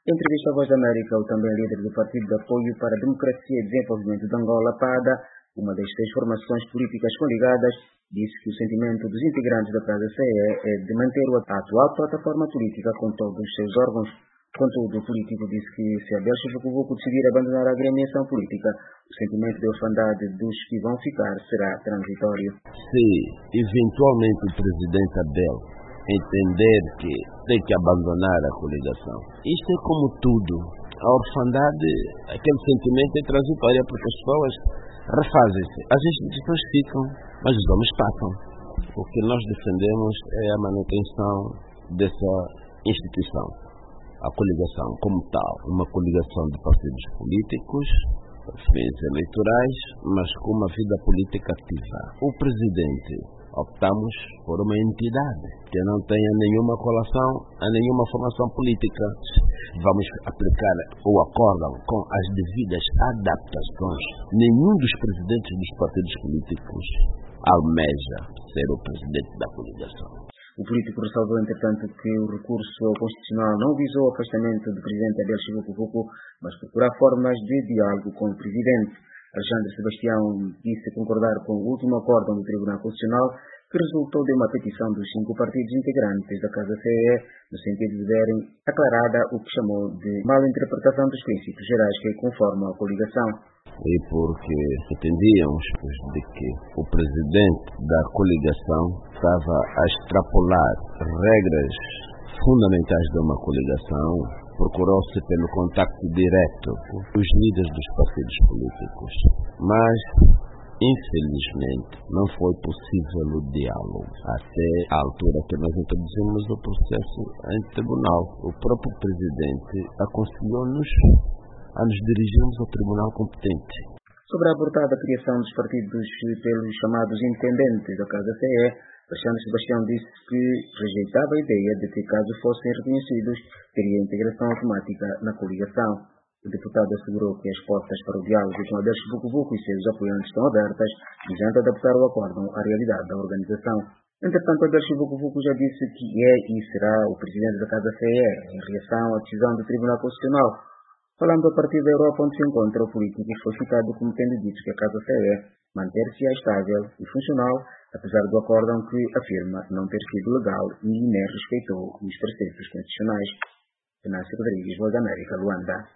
Em entrevista à Voz da América, o também líder do Partido de Apoio para a Democracia e Desenvolvimento de Angola, PADA, uma das 6 formações políticas coligadas, disse que o sentimento dos integrantes da Casa CE é de manter a atual plataforma política com todos os seus órgãos. Contudo, o político disse que se Abel Chivucovuco decidir abandonar a agremiação política, o sentimento de orfandade dos que vão ficar será transitório. Se eventualmente o presidente Abel entender que tem que abandonar a coligação, isto é como tudo. A orfandade, aquele sentimento é transitório porque as pessoas refazem-se. As instituições ficam, mas os homens passam. O que nós defendemos é a manutenção dessa instituição. A coligação como tal, uma coligação de partidos políticos, fins eleitorais, mas com uma vida política ativa. O presidente, optamos por uma entidade que não tenha nenhuma colação a nenhuma formação política. Vamos aplicar o acórdão com as devidas adaptações. Nenhum dos presidentes dos partidos políticos almeja ser o presidente da coligação. O político ressalvou, entretanto, que o recurso ao Constitucional não visou o afastamento do presidente Abel Chivucovuco, mas procurar formas de diálogo com o presidente. Alexandre Sebastião disse concordar com o último acórdão do Tribunal Constitucional, que resultou de uma petição dos 5 partidos integrantes da Casa CE, no sentido de verem aclarada o que chamou de mal interpretação dos princípios gerais que conformam a coligação. E porque entendíamos de que o presidente da coligação estava a extrapolar regras fundamentais de uma coligação, procurou-se pelo contacto direto com os líderes dos partidos políticos. Mas, infelizmente, não foi possível o diálogo até a altura que nós introduzimos o processo em tribunal. O próprio presidente aconselhou-nos a nos dirigirmos ao tribunal competente. Sobre a abortada criação dos partidos pelos chamados intendentes da Casa CE, Alexandre Sebastião disse que rejeitava a ideia de que, caso fossem reconhecidos, teria integração automática na coligação. O deputado assegurou que as portas para o diálogo com Abel Chivucovuco e seus apoiantes estão abertas, visando adaptar o acórdão à realidade da organização. Entretanto, Abel Chivucovuco já disse que é e será o presidente da Casa CE, em reação à decisão do Tribunal Constitucional. Falando a partir da Europa, onde se encontra o político, foi citado como tendo dito que a Casa CE manter-se estável e funcional, apesar do acórdão que afirma não ter sido legal e nem respeitou os preceitos constitucionais. Venâncio Rodrigues, Voz da América, Luanda.